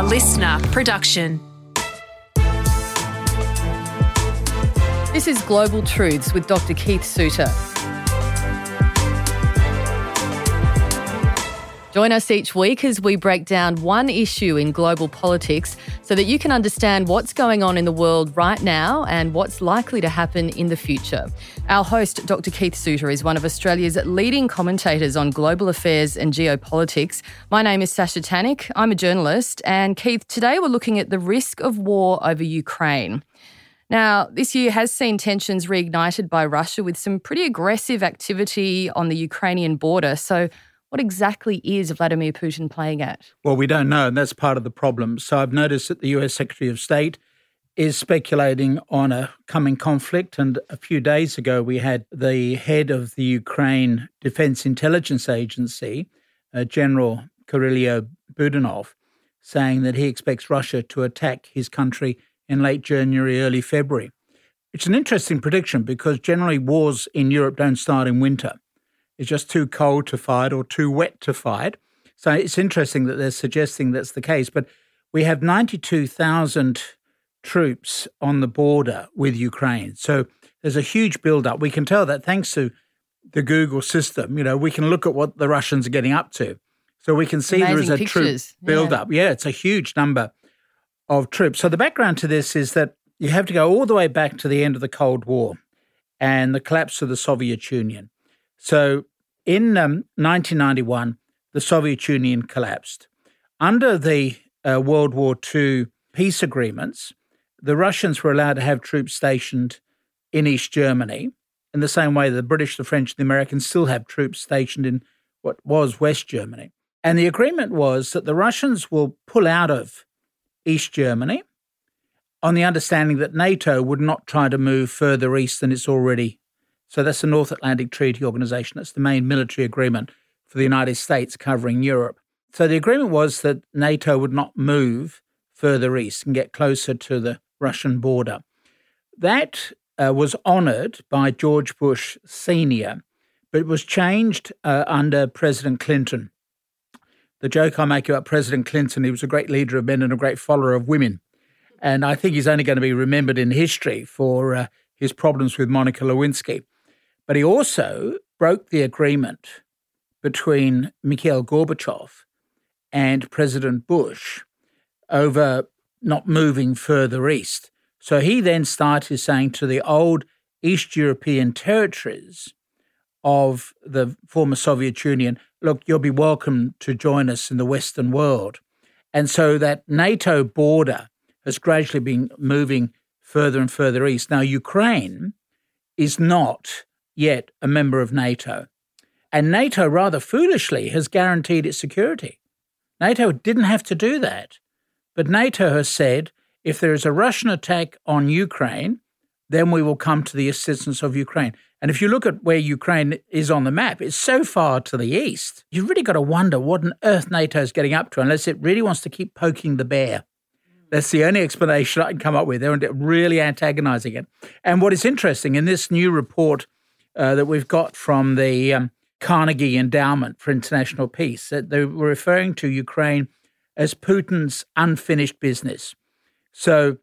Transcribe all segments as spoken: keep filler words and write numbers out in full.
A listener production. This is Global Truths with Doctor Keith Suter. Join us each week as we break down one issue in global politics so that you can understand what's going on in the world right now and what's likely to happen in the future. Our host, Doctor Keith Suter, is one of Australia's leading commentators on global affairs and geopolitics. My name is Sasha Tanik. I'm a journalist. And Keith, today we're looking at the risk of war over Ukraine. Now, this year has seen tensions reignited by Russia with some pretty aggressive activity on the Ukrainian border. So what exactly is Vladimir Putin playing at? Well, we don't know, and that's part of the problem. So I've noticed that the U S Secretary of State is speculating on a coming conflict, and a few days ago we had the head of the Ukraine Defense Intelligence Agency, uh, General Kirill Budanov, saying that he expects Russia to attack his country in late January, early February. It's an interesting prediction because generally wars in Europe don't start in winter. It's just too cold to fight or too wet to fight. So it's interesting that they're suggesting that's the case. But we have ninety-two thousand troops on the border with Ukraine. So there's a huge buildup. We can tell that thanks to the Google system. You know, we can look at what the Russians are getting up to. So we can see Amazing there is a pictures. troop buildup. Yeah. yeah, it's a huge number of troops. So the background to this is that you have to go all the way back to the end of the Cold War and the collapse of the Soviet Union. So in um, nineteen ninety-one, the Soviet Union collapsed. Under the uh, World War Two peace agreements, the Russians were allowed to have troops stationed in East Germany in the same way the British, the French, the Americans still have troops stationed in what was West Germany. And the agreement was that the Russians will pull out of East Germany on the understanding that NATO would not try to move further east than it's already. So that's the North Atlantic Treaty Organization. That's the main military agreement for the United States covering Europe. So the agreement was that NATO would not move further east and get closer to the Russian border. That uh, was honoured by George Bush Senior, but it was changed uh, under President Clinton. The joke I make about President Clinton, he was a great leader of men and a great follower of women. And I think he's only going to be remembered in history for uh, his problems with Monica Lewinsky. But he also broke the agreement between Mikhail Gorbachev and President Bush over not moving further east. So he then started saying to the old East European territories of the former Soviet Union, look, you'll be welcome to join us in the Western world. And so that NATO border has gradually been moving further and further east. Now, Ukraine is not yet a member of NATO. And NATO, rather foolishly, has guaranteed its security. NATO didn't have to do that. But NATO has said, if there is a Russian attack on Ukraine, then we will come to the assistance of Ukraine. And if you look at where Ukraine is on the map, it's so far to the east, you've really got to wonder what on earth NATO is getting up to unless it really wants to keep poking the bear. That's the only explanation I can come up with. They're really antagonizing it. And what is interesting in this new report uh, that we've got from the um, Carnegie Endowment for International Peace, that they were referring to Ukraine as Putin's unfinished business. So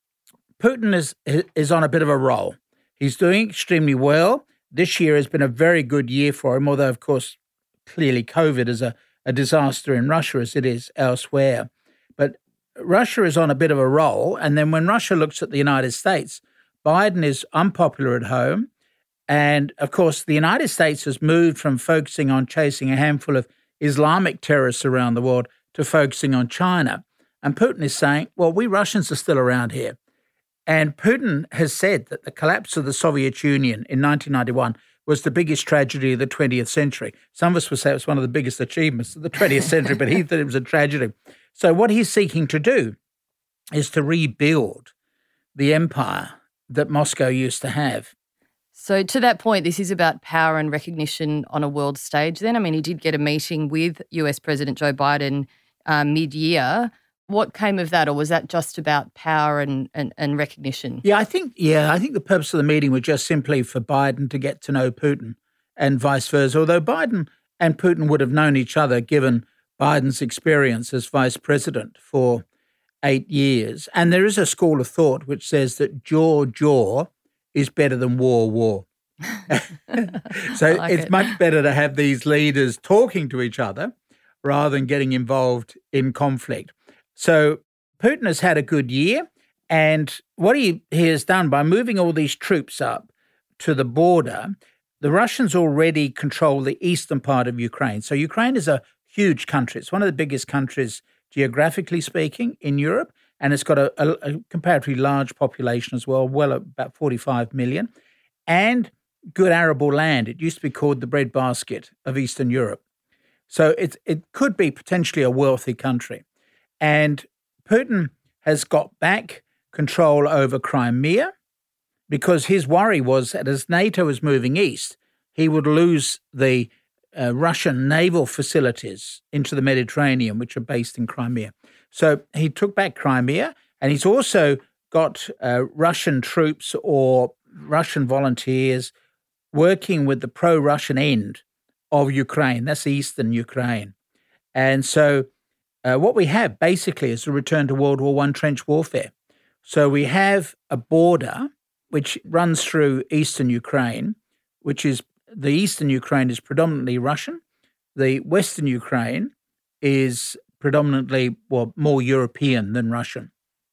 Putin is is on a bit of a roll. He's doing extremely well. This year has been a very good year for him, although, of course, clearly COVID is a, a disaster in Russia as it is elsewhere. But Russia is on a bit of a roll. And then when Russia looks at the United States, Biden is unpopular at home. And, of course, the United States has moved from focusing on chasing a handful of Islamic terrorists around the world to focusing on China. And Putin is saying, well, we Russians are still around here. And Putin has said that the collapse of the Soviet Union in nineteen ninety-one was the biggest tragedy of the twentieth century. Some of us would say it was one of the biggest achievements of the twentieth century, but he thought it was a tragedy. So what he's seeking to do is to rebuild the empire that Moscow used to have. So to that point, this is about power and recognition on a world stage then? I mean, he did get a meeting with U S President Joe Biden uh, mid-year. What came of that, or was that just about power and, and, and recognition? Yeah, I think yeah, I think the purpose of the meeting was just simply for Biden to get to know Putin and vice versa, although Biden and Putin would have known each other given Biden's experience as vice president for eight years. And there is a school of thought which says that jaw, jaw is better than war, war. So like it's it. much better to have these leaders talking to each other rather than getting involved in conflict. So Putin has had a good year, and what he, he has done by moving all these troops up to the border, the Russians already control the eastern part of Ukraine. So Ukraine is a huge country. It's one of the biggest countries, geographically speaking, in Europe, and it's got a, a, a comparatively large population as well, well about forty-five million, and good arable land. It used to be called the breadbasket of Eastern Europe. So it, it could be potentially a wealthy country. And Putin has got back control over Crimea because his worry was that as NATO is moving east, he would lose the uh, Russian naval facilities into the Mediterranean, which are based in Crimea. So he took back Crimea, and he's also got uh, Russian troops or Russian volunteers working with the pro-Russian end of Ukraine. That's eastern Ukraine. And so uh, what we have basically is a return to World War One trench warfare. So we have a border which runs through eastern Ukraine, which is the eastern Ukraine is predominantly Russian. The western Ukraine is predominantly, well, more European than Russian.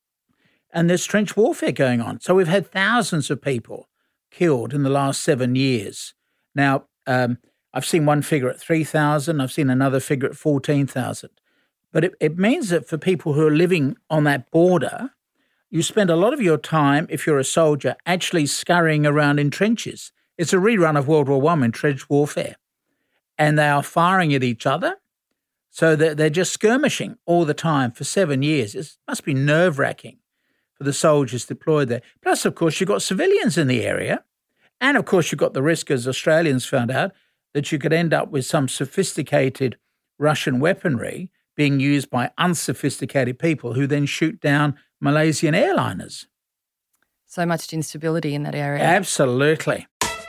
And there's trench warfare going on. So we've had thousands of people killed in the last seven years. Now, um, I've seen one figure at three thousand. I've seen another figure at fourteen thousand. But it, it means that for people who are living on that border, you spend a lot of your time, if you're a soldier, actually scurrying around in trenches. It's a rerun of World War One in trench warfare. And they are firing at each other. So they're, they're just skirmishing all the time for seven years. It must be nerve-wracking for the soldiers deployed there. Plus, of course, you've got civilians in the area. And, of course, you've got the risk, as Australians found out, that you could end up with some sophisticated Russian weaponry being used by unsophisticated people who then shoot down Malaysian airliners. So much instability in that area. Absolutely.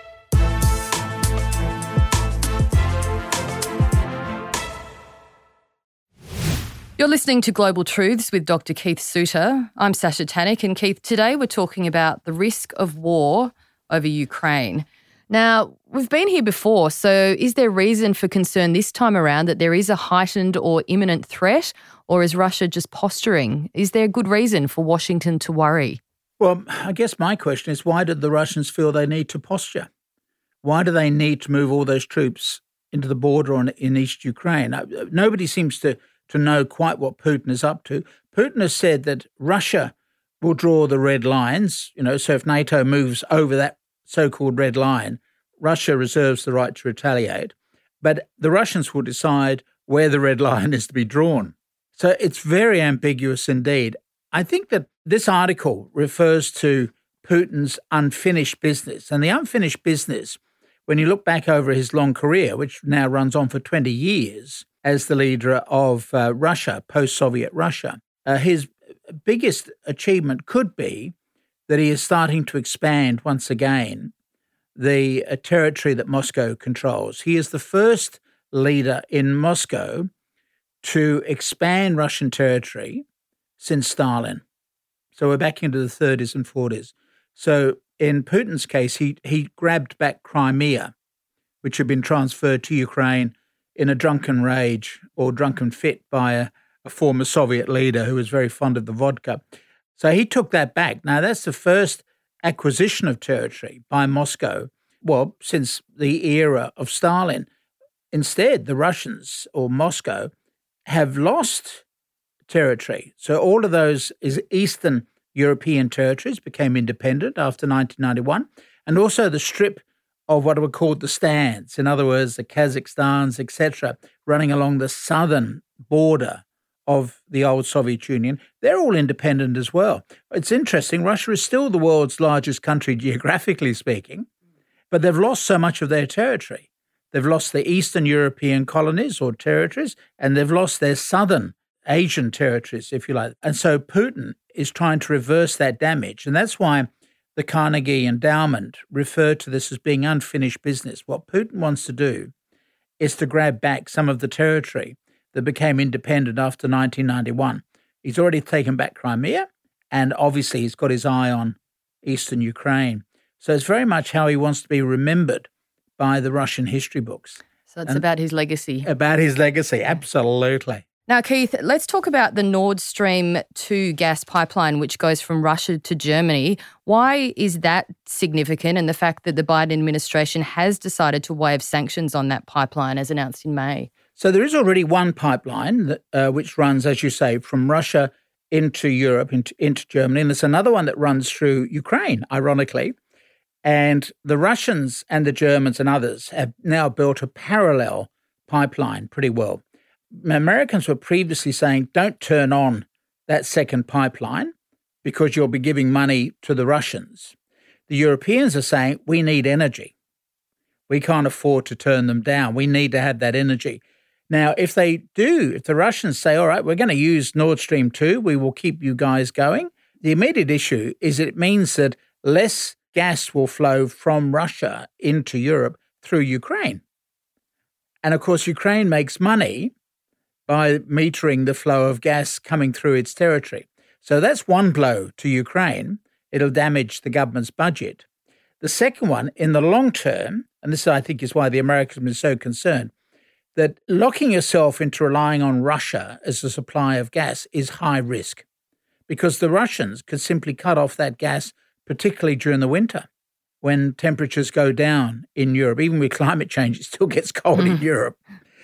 You're listening to Global Truths with Doctor Keith Suter. I'm Sasha Tannick, and Keith, today we're talking about the risk of war over Ukraine. Now, we've been here before, so is there reason for concern this time around that there is a heightened or imminent threat, or is Russia just posturing? Is there good reason for Washington to worry? Well, I guess my question is, why did the Russians feel they need to posture? Why do they need to move all those troops into the border on, in East Ukraine? Nobody seems to to know quite what Putin is up to. Putin has said that Russia will draw the red lines, you know, so if NATO moves over that so-called red line, Russia reserves the right to retaliate, but the Russians will decide where the red line is to be drawn. So it's very ambiguous indeed. I think that this article refers to Putin's unfinished business, and the unfinished business, when you look back over his long career, which now runs on for twenty years, as the leader of uh, Russia, post-Soviet Russia. Uh, his biggest achievement could be that he is starting to expand once again the uh, territory that Moscow controls. He is the first leader in Moscow to expand Russian territory since Stalin. So we're back into the thirties and forties. So in Putin's case, he, he grabbed back Crimea, which had been transferred to Ukraine in a drunken rage or drunken fit by a, a former Soviet leader who was very fond of the vodka. So he took that back. Now, that's the first acquisition of territory by Moscow, well, since the era of Stalin. Instead, the Russians, or Moscow, have lost territory. So all of those is Eastern European territories became independent after nineteen ninety-one, and also the strip of what were called the stands, in other words, the Kazakhstans, et cetera, running along the southern border of the old Soviet Union. They're all independent as well. It's interesting, Russia is still the world's largest country geographically speaking, but they've lost so much of their territory. They've lost the Eastern European colonies or territories, and they've lost their southern Asian territories, if you like. And so Putin is trying to reverse that damage, and that's why the Carnegie Endowment refer to this as being unfinished business. What Putin wants to do is to grab back some of the territory that became independent after nineteen ninety-one. He's already taken back Crimea, and obviously he's got his eye on eastern Ukraine. So it's very much how he wants to be remembered by the Russian history books. So it's and about his legacy. About his legacy, absolutely. Now, Keith, let's talk about the Nord Stream two gas pipeline, which goes from Russia to Germany. Why is that significant, and the fact that the Biden administration has decided to waive sanctions on that pipeline as announced in May? So there is already one pipeline that, uh, which runs, as you say, from Russia into Europe, into, into Germany, and there's another one that runs through Ukraine, ironically. And the Russians and the Germans and others have now built a parallel pipeline pretty well. Americans were previously saying, don't turn on that second pipeline because you'll be giving money to the Russians. The Europeans are saying, we need energy. We can't afford to turn them down. We need to have that energy. Now, if they do, if the Russians say, all right, we're going to use Nord Stream two, we will keep you guys going, the immediate issue is that it means that less gas will flow from Russia into Europe through Ukraine. And of course, Ukraine makes money by metering the flow of gas coming through its territory. So that's one blow to Ukraine. It'll damage the government's budget. The second one, in the long term, and this I think is why the Americans have been so concerned, that locking yourself into relying on Russia as a supply of gas is high risk, because the Russians could simply cut off that gas, particularly during the winter when temperatures go down in Europe. Even with climate change, it still gets cold mm. in Europe.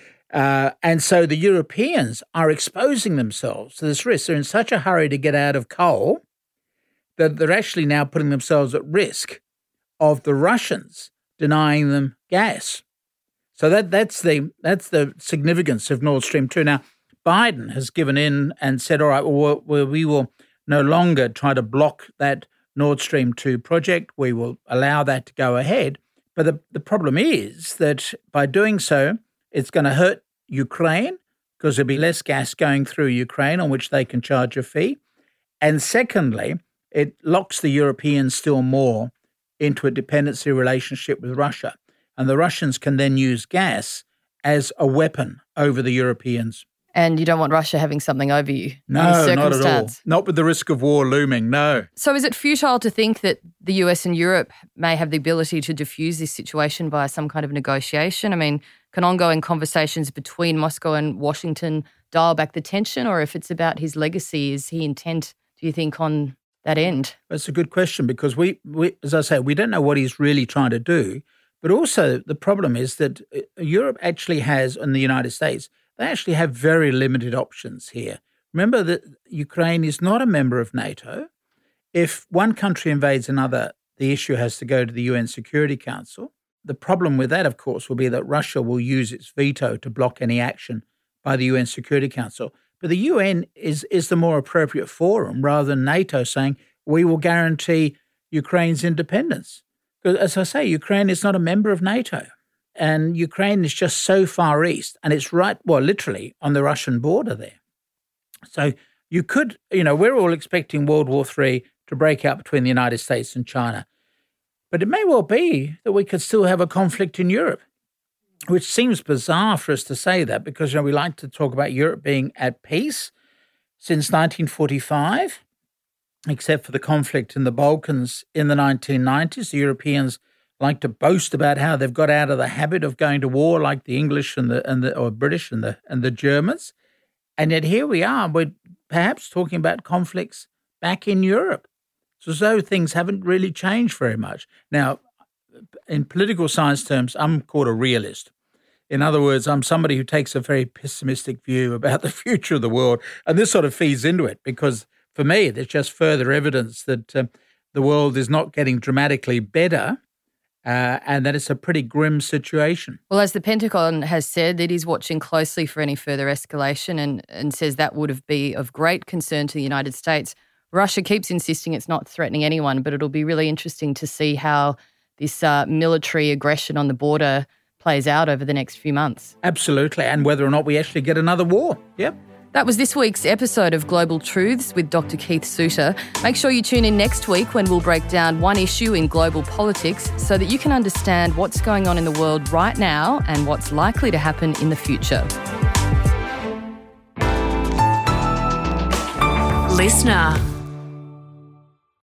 Uh, and so the Europeans are exposing themselves to this risk. They're in such a hurry to get out of coal that they're actually now putting themselves at risk of the Russians denying them gas. So that that's the that's the significance of Nord Stream two. Now, Biden has given in and said, all right, well, we will no longer try to block that Nord Stream two project. We will allow that to go ahead. But the, the problem is that by doing so, it's going to hurt Ukraine because there'll be less gas going through Ukraine on which they can charge a fee. And secondly, it locks the Europeans still more into a dependency relationship with Russia. And the Russians can then use gas as a weapon over the Europeans. And you don't want Russia having something over you. No, not at all. Not with the risk of war looming, no. So is it futile to think that the U S and Europe may have the ability to diffuse this situation by some kind of negotiation? I mean, can ongoing conversations between Moscow and Washington dial back the tension? Or if it's about his legacy, is he intent, do you think, on that end? That's a good question because, we, we, as I say, we don't know what he's really trying to do. But also the problem is that Europe actually has, and the United States, they actually have very limited options here. Remember that Ukraine is not a member of NATO. If one country invades another, the issue has to go to the U N Security Council. The problem with that, of course, will be that Russia will use its veto to block any action by the U N Security Council. But the U N is, is the more appropriate forum rather than NATO saying, we will guarantee Ukraine's independence. Because, as I say, Ukraine is not a member of NATO. And Ukraine is just so far east, and it's right, well, literally on the Russian border there. So you could, you know, we're all expecting World War Three to break out between the United States and China. But it may well be that we could still have a conflict in Europe, which seems bizarre for us to say that because, you know, we like to talk about Europe being at peace since nineteen forty-five, except for the conflict in the Balkans in the nineteen nineties. The Europeans like to boast about how they've got out of the habit of going to war like the English and the and the or British and the and the Germans. And yet here we are, we're perhaps talking about conflicts back in Europe. So, so things haven't really changed very much. Now, in political science terms, I'm called a realist. In other words, I'm somebody who takes a very pessimistic view about the future of the world. And this sort of feeds into it because for me, there's just further evidence that uh, the world is not getting dramatically better. Uh, and that it's a pretty grim situation. Well, as the Pentagon has said, it is watching closely for any further escalation and, and says that would be of great concern to the United States. Russia keeps insisting it's not threatening anyone, but it'll be really interesting to see how this uh, military aggression on the border plays out over the next few months. Absolutely, and whether or not we actually get another war. Yep. That was this week's episode of Global Truths with Doctor Keith Suter. Make sure you tune in next week when we'll break down one issue in global politics so that you can understand what's going on in the world right now and what's likely to happen in the future. listener.